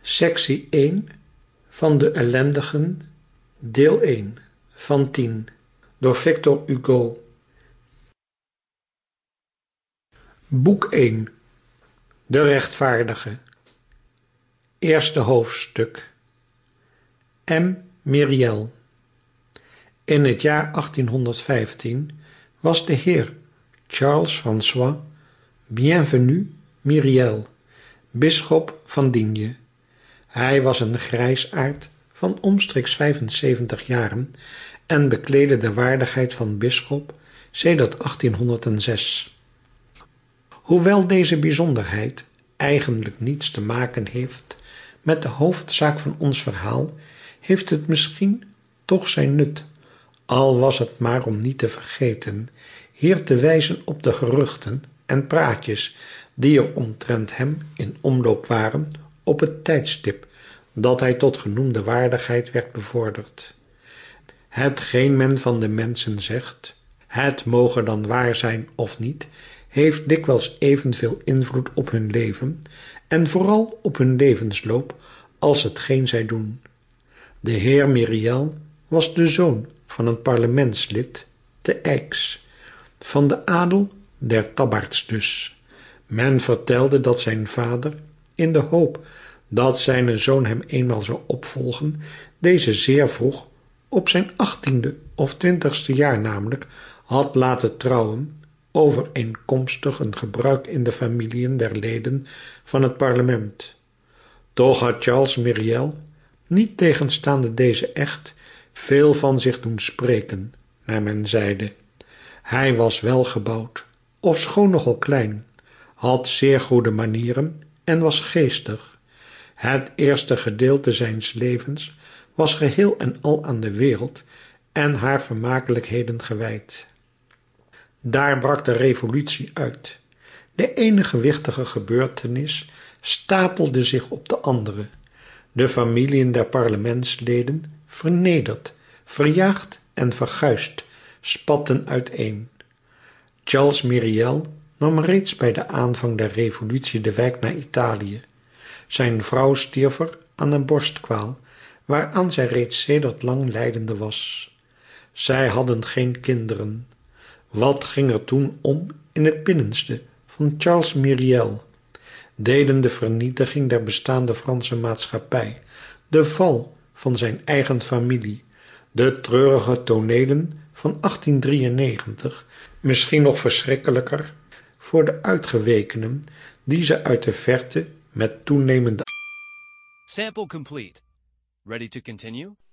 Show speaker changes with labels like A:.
A: Sectie 1 van de ellendigen, deel 1 van 10, door Victor Hugo. Boek 1. De rechtvaardige. Eerste hoofdstuk. M. Myriel. In het jaar 1815 was de heer Charles François Bienvenu Myriel, bisschop van Digne. Hij was een grijsaard van omstreeks 75 jaren en bekleedde de waardigheid van bisschop sedert 1806. Hoewel deze bijzonderheid eigenlijk niets te maken heeft met de hoofdzaak van ons verhaal, heeft het misschien toch zijn nut, al was het maar om niet te vergeten hier te wijzen op de geruchten en praatjes die er omtrent hem in omloop waren op het tijdstip dat hij tot genoemde waardigheid werd bevorderd. Hetgeen men van de mensen zegt, het moge dan waar zijn of niet, heeft dikwijls evenveel invloed op hun leven en vooral op hun levensloop als hetgeen zij doen. De heer Myriel was de zoon van een parlementslid te Aix, van de adel der Tabbaards dus. Men vertelde dat zijn vader, in de hoop dat zijn zoon hem eenmaal zou opvolgen, deze zeer vroeg, op zijn 18e of 20e jaar namelijk, had laten trouwen, overeenkomstig een gebruik in de familiën der leden van het parlement. Toch had Charles Myriel, niettegenstaande deze echt, veel van zich doen spreken, naar men zeide. Hij was welgebouwd, ofschoon nogal klein, had zeer goede manieren en was geestig. Het eerste gedeelte zijns levens was geheel en al aan de wereld en haar vermakelijkheden gewijd. Daar brak de revolutie uit. De ene gewichtige gebeurtenis stapelde zich op de andere. De familiën der parlementsleden, vernederd, verjaagd en verguisd, spatten uiteen. Charles Myriel nam reeds bij de aanvang der revolutie de wijk naar Italië. Zijn vrouw stierf er aan een borstkwaal, waaraan zij reeds sedert lang lijdende was. Zij hadden geen kinderen. Wat ging er toen om in het binnenste van Charles Myriel? Deden de vernietiging der bestaande Franse maatschappij, de val van zijn eigen familie, de treurige toneelen van 1893, misschien nog verschrikkelijker voor de uitgewekenen die ze uit de verte met toenemende
B: Sample complete. Ready to continue?